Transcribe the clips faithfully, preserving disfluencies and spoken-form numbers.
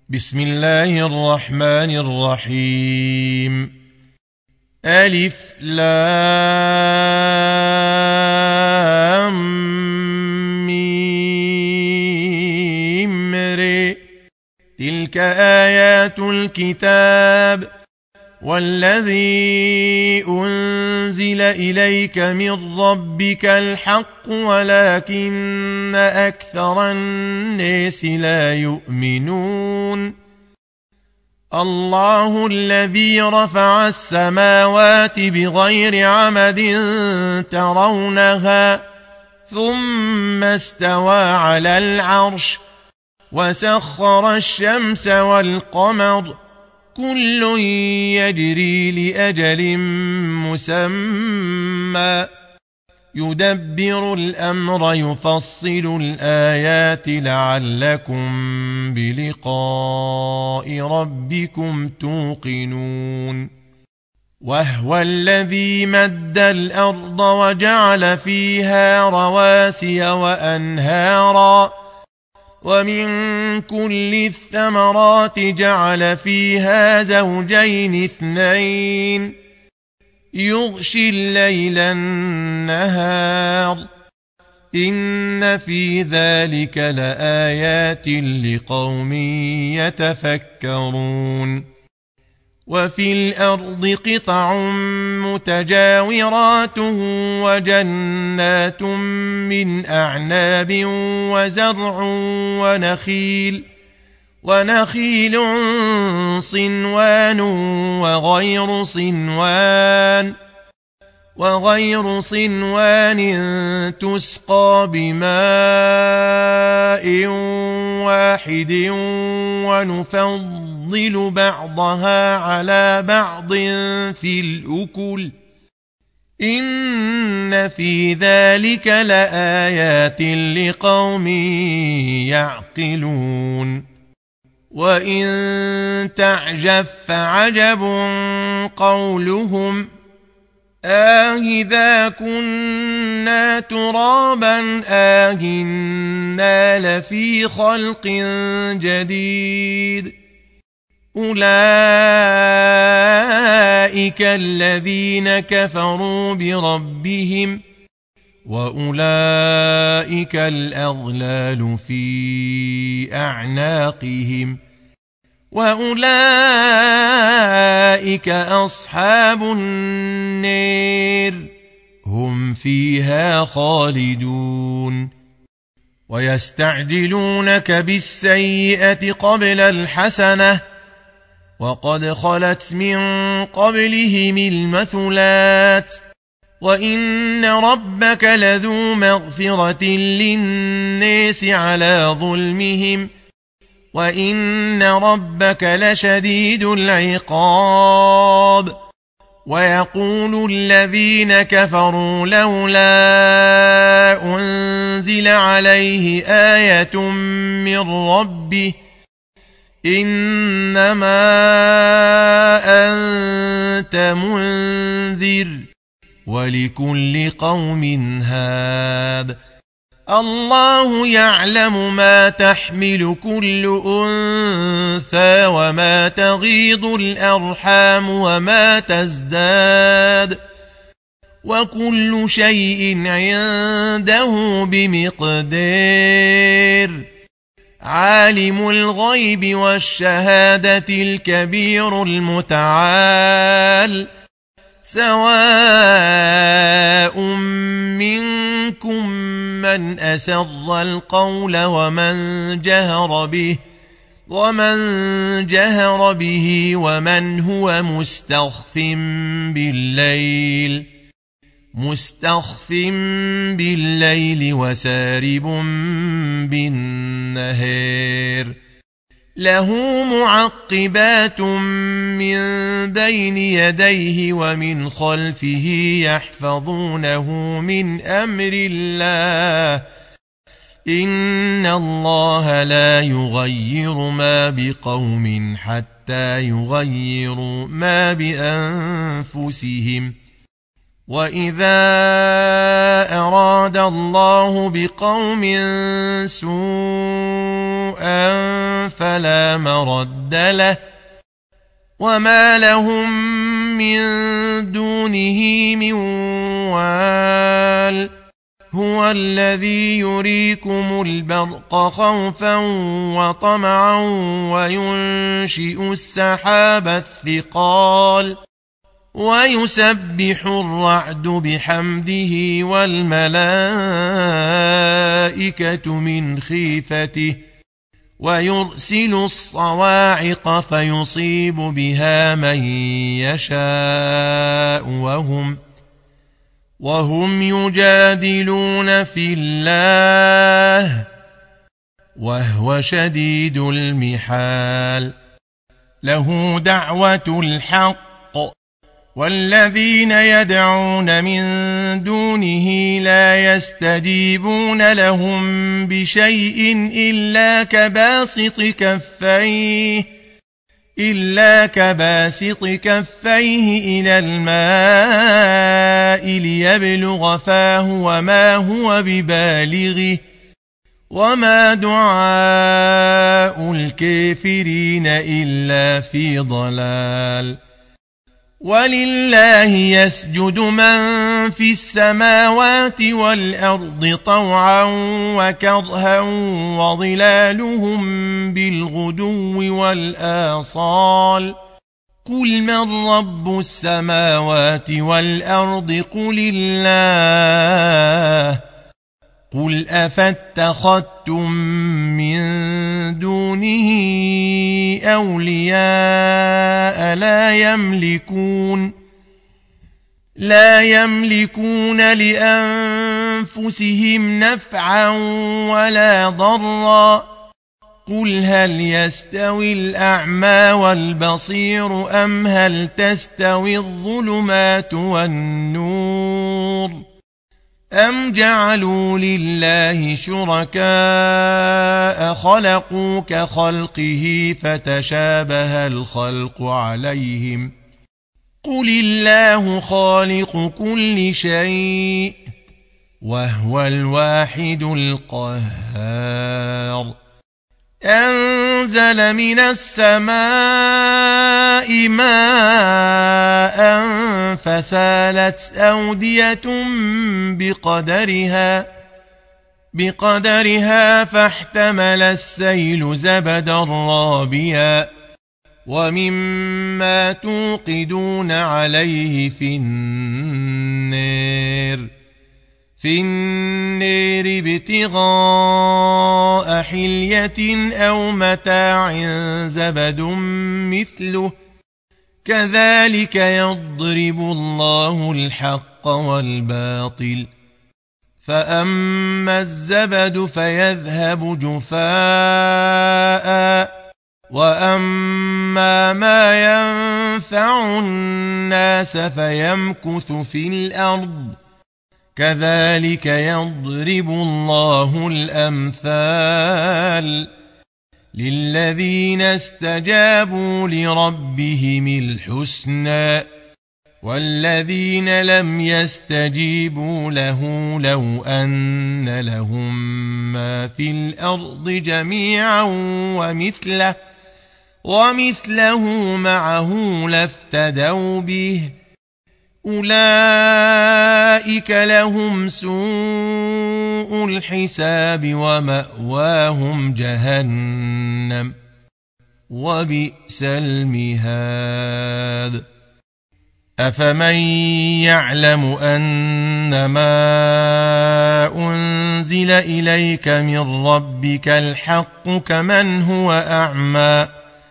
بسم الله الرحمن الرحيم. ألف لام ميم ر. تلك آيات الكتاب والذي أنزل إليك من ربك الحق ولكن أكثر الناس لا يؤمنون. الله الذي رفع السماوات بغير عمد ترونها ثم استوى على العرش وسخر الشمس والقمر كل يجري لأجل مسمى يدبر الأمر يفصل الآيات لعلكم بلقاء ربكم توقنون. وهو الذي مد الأرض وجعل فيها رواسي وأنهارا ومن كل الثمرات جعل فيها زوجين اثنين يغشي الليل النهار إن في ذلك لآيات لقوم يتفكرون. وفي الأرض قطع متجاورات وجنات من أعناب وزرع ونخيل ونخيل صنوان وغير صنوان وغير صنوان تسقى بماء واحد ونفضل بعضها على بعض في الأكل إن في ذلك لآيات لقوم يعقلون. وإن تعجب فعجب قولهم آهذا كنا ترابا آهنا لفي خلق جديد أولئك الذين كفروا بربهم وأولئك الأغلال في أعناقهم وأولئك أصحاب النار هم فيها خالدون. ويستعجلونك بالسيئة قبل الحسنة وقد خلت من قبلهم المثلات وإن ربك لذو مغفرة للناس على ظلمهم وإن ربك لشديد العقاب. ويقول الذين كفروا لولا أنزل عليه آية من ربه إنما أنت منذر ولكل قوم هاد الله يعلم ما تحمل كل أنثى وما تغيض الأرحام وما تزداد وكل شيء عنده بمقدار. عالم الغيب والشهادة الكبير المتعال سواء منكم من أسر القول ومن جهر به ومن جهر به ومن هو مستخف بالليل مستخف بالليل وسارب بالنهار له معقبات من بين يديه ومن خلفه يحفظونه من أمر الله إن الله لا يغير ما بقوم حتى يغيروا ما بأنفسهم وإذا أراد الله بقوم سوءا فلا مرد له وما لهم من دونه من وال هو الذي يريكم البرق خوفا وطمعا وينشئ السحاب الثقال ويسبح الرعد بحمده والملائكة من خيفته ويرسل الصواعق فيصيب بها من يشاء وهم وهم يجادلون في الله وهو شديد المحال له دعوة الحق والذين يدعون من دونه لا يستجيبون لهم بشيء إلا كباسط كفيه إلا كباسط كفيه إلى الماء ليبلغ فاه وما هو ببالغه وما دعاء الكافرين إلا في ضلال ولله يسجد من في السماوات والأرض طوعا وكرها وظلالهم بالغدو والآصال قل من رب السماوات والأرض قل الله قل أفاتخذتم من دونه أولياء لا يملكون لا يملكون لأنفسهم نفعا ولا ضرا قل هل يستوي الأعمى والبصير أم هل تستوي الظلمات والنور أم جعلوا لله شركاء خلقوا كخلقه فتشابه الخلق عليهم قل الله خالق كل شيء وهو الواحد القهار أنزل من السماء ماء فسالت أودية بقدرها بقدرها فاحتمل السيل زبدا رابيا ومما توقدون عليه في النار في النار ابتغاء حلية أو متاع زبد مثله كذلك يضرب الله الحق والباطل فأما الزبد فيذهب جفاء وأما ما ينفع الناس فيمكث في الأرض كذلك يضرب الله الأمثال للذين استجابوا لربهم الحسنى والذين لم يستجيبوا له لو أن لهم ما في الأرض جميعا ومثله ومثله معه لافتدوا به أولئك لهم سوء الحساب ومأواهم جهنم وبئس المهاد أفمن يعلم أنما أنزل إليك من ربك الحق كمن هو أعمى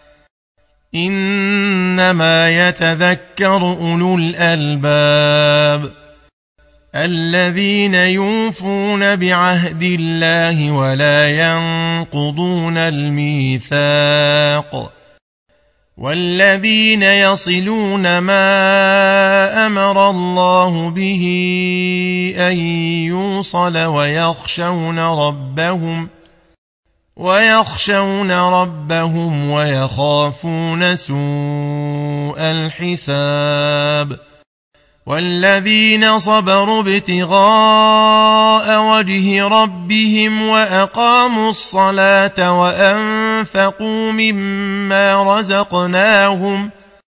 إنما يتذكر أولو الألباب الذين يوفون بعهد الله ولا ينقضون الميثاق والذين يصلون ما أمر الله به أن يوصل ويخشون ربهم ويخشون ربهم ويخافون سوء الحساب والذين صبروا ابتغاء وجه ربهم وأقاموا الصلاة وأنفقوا مما رزقناهم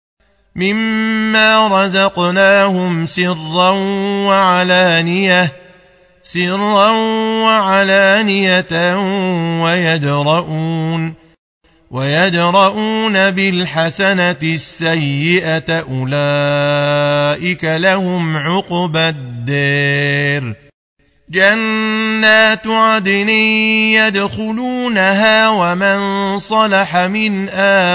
مما رزقناهم سرا وعلانية سرا وعلانية ويدرؤون ويدرؤون بالحسنة السيئة أولئك لهم عقبى الدار جنات عدن يدخلونها ومن صلح من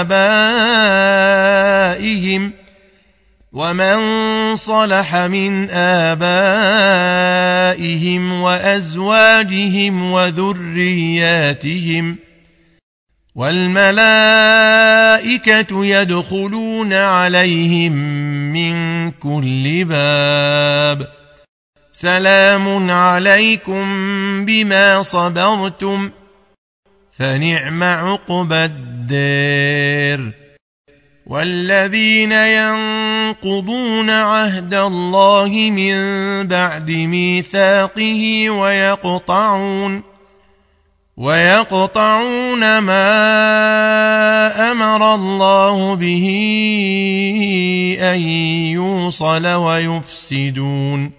آبائهم ومن صلح من آبائهم وأزواجهم وذرياتهم والملائكة يدخلون عليهم من كل باب سلام عليكم بما صبرتم فنعم عقبى الدار والذين ينقضون عهد الله من بعد ميثاقه ويقطعون ويقطعون ما أمر الله به أن يوصل ويفسدون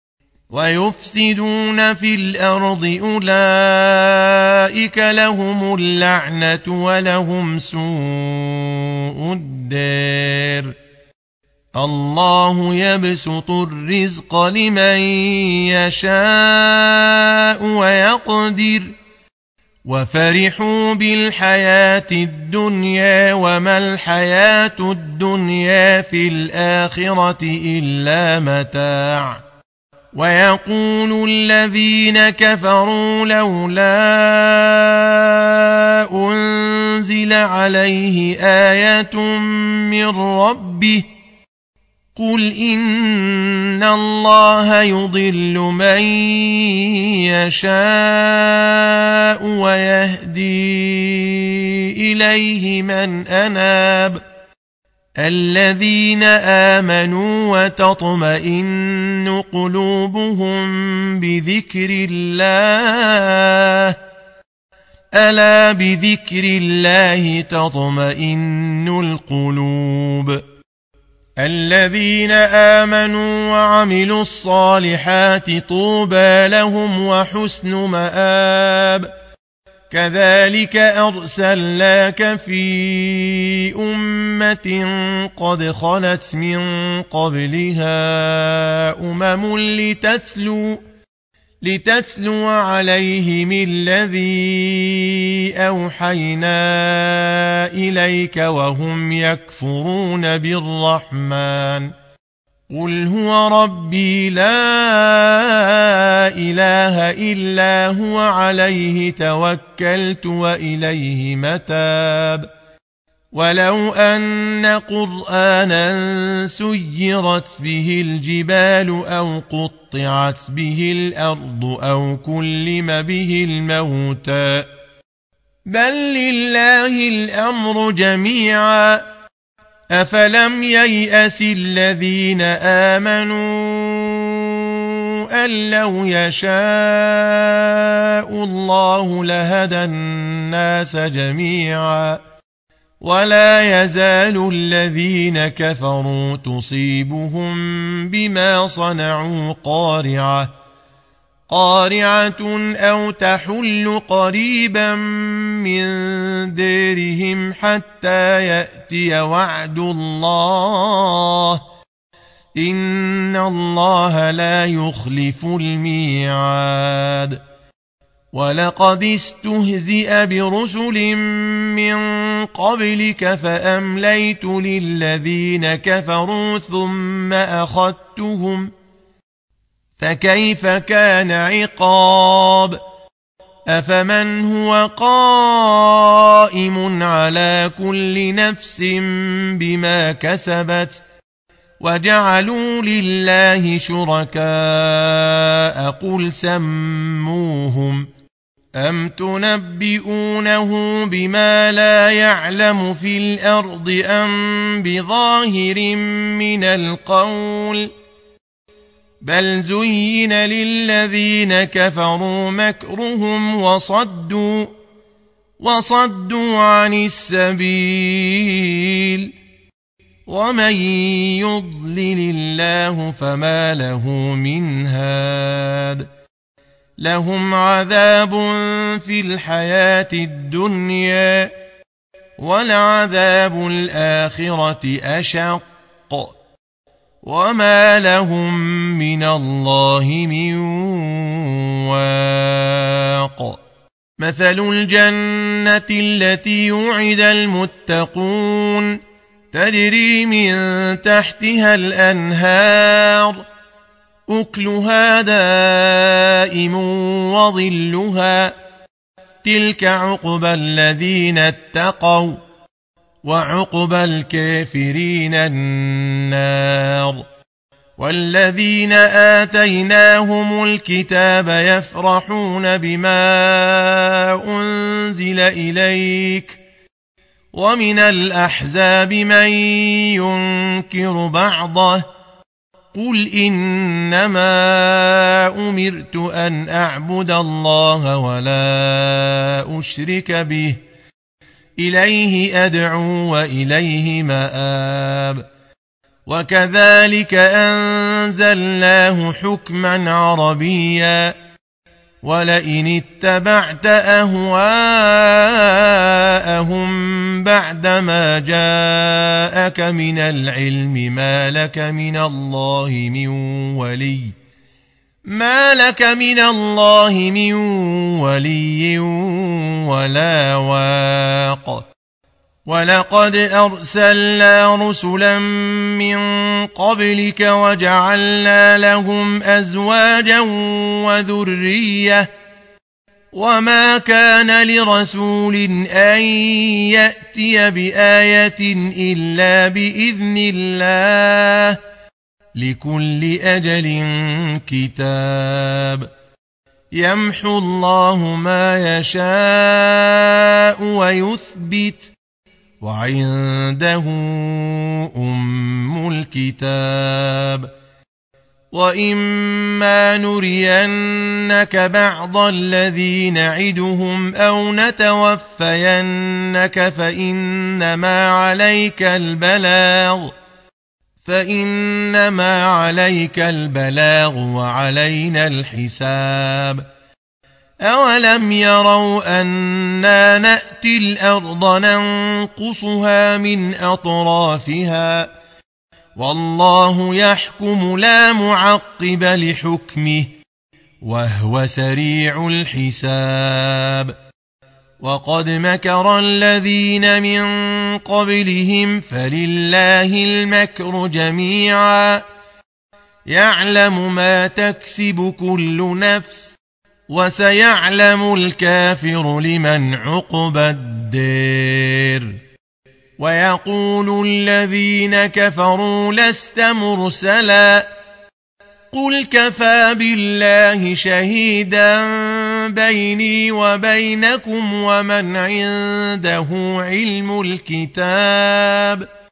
ويفسدون في الأرض أولئك لهم اللعنة ولهم سوء الدار الله يبسط الرزق لمن يشاء ويقدر وفرحوا بالحياة الدنيا وما الحياة الدنيا في الآخرة إلا متاع ويقول الذين كفروا لولا أنزل عليه آية من ربه قل إن الله يضل من يشاء ويهدي إليه من أناب الذين آمنوا وتطمئن قلوبهم بذكر الله ألا بذكر الله تطمئن القلوب الذين آمنوا وعملوا الصالحات طوبى لهم وحسن مآب كذلك أرسلناك في أمة قد خلت من قبلها أمم لتتلو لتتلو عليهم الذي أوحينا إليك وهم يكفرون بالرحمن قل هو ربي لا إله إلا هو عليه توكلت وإليه متاب ولو أن قرآنا سيرت به الجبال أو قطعت به الأرض أو كلم به الموتى بل لله الأمر جميعا أفلم ييأس الذين آمنوا أن لو يشاء الله لهدى الناس جميعا ولا يزال الذين كفروا تصيبهم بما صنعوا قارعة قارعة أو تحل قريبا من ديرهم حتى يأتي وعد الله إن الله لا يخلف الميعاد ولقد استهزئ برسل من قبلك فأمليت للذين كفروا ثم أخذتهم فكيف كان عقاب أفمن هو قائم على كل نفس بما كسبت وجعلوا لله شركاء قل سموهم أم تنبئونه بما لا يعلم في الأرض أم بظاهر من القول بل زين للذين كفروا مكرهم وصدوا وصدوا عن السبيل ومن يضلل الله فما له من هاد لهم عذاب في الحياة الدنيا ولعذاب الآخرة أشق وما لهم من الله من واق مثل الجنة التي وعد المتقون تجري من تحتها الأنهار أكلها دائم وظلها تلك عقبى الذين اتقوا وعقبى الكافرين النار والذين آتيناهم الكتاب يفرحون بما أنزل إليك ومن الأحزاب من ينكر بعضه قل إنما أمرت أن أعبد الله ولا أشرك به إليه أدعو وإليه مآب وكذلك أنزلناه حكما عربيا ولئن اتبعت أهواءهم بعدما جاءك من العلم ما لك من الله من ولي ما لك من الله من ولي ولا واق ولقد أرسلنا رسلا من قبلك وجعلنا لهم أزواجا وذرية وما كان لرسول أن يأتي بآية إلا بإذن الله لكل أجل كتاب يمحو الله ما يشاء ويثبت وعنده أم الكتاب وإما نرينك بعض الذي نعدهم أو نتوفينك فإنما عليك البلاغ فإنما عليك البلاغ وعلينا الحساب أولم يروا أنا نأتي الأرض ننقصها من أطرافها والله يحكم لا معقب لحكمه وهو سريع الحساب وقد مكر الذين من قبلهم فلله المكر جميعا يعلم ما تكسب كل نفس وسيعلم الكافر لمن عقبى الدار ويقول الذين كفروا لست مرسلا قل كفى بالله شهيدا بيني وبينكم ومن عنده علم الكتاب